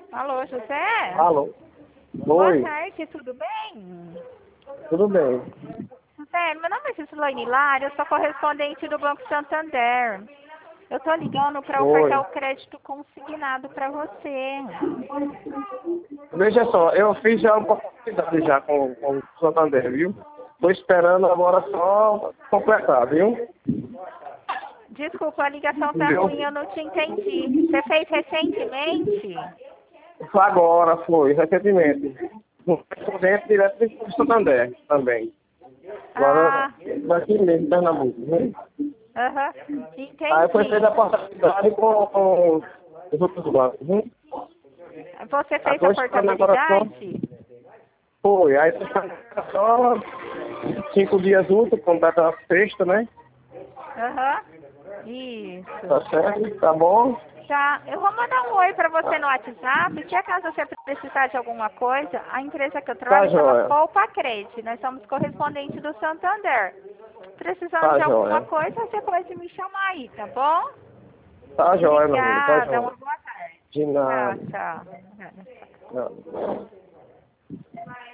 Alô, José? Alô? Boa Oi, tarde, tudo bem? tudo bem? José, meu nome é Gislaine Lara, eu sou correspondente do Banco Santander. Eu tô ligando para ofertar Oi. o crédito consignado para você. Veja só, eu fiz já uma oportunidade já com o Santander, viu? Tô esperando agora só completar, viu? Desculpa, a ligação tá Entendeu? ruim, eu não te entendi. Você fez recentemente? Foi agora, foi, recentemente. No correspondente direto do Santander também. Agora, Ah, daqui mesmo, em Pernambuco, né? aham, Aí foi feita a entendi. portabilidade com os outros bancos, viu? Você Aí fez tô a esperando agora só. portabilidade? Foi, aí tô esperando só 5 dias úteis, completa a sexta, né? Aham, isso. Tá certo? Tá bom? Tá, eu vou mandar um oi para você no WhatsApp. Se acaso você precisar de alguma coisa, a empresa que eu Tá trabalho chama joia. Colpacred. Nós somos correspondentes do Santander. Precisando Tá de alguma joia. coisa, você pode me chamar aí, tá bom? Tá joia, meu amigo. Tá Obrigada, uma joia. boa tarde. De nada. Tchau, tchau. Nada.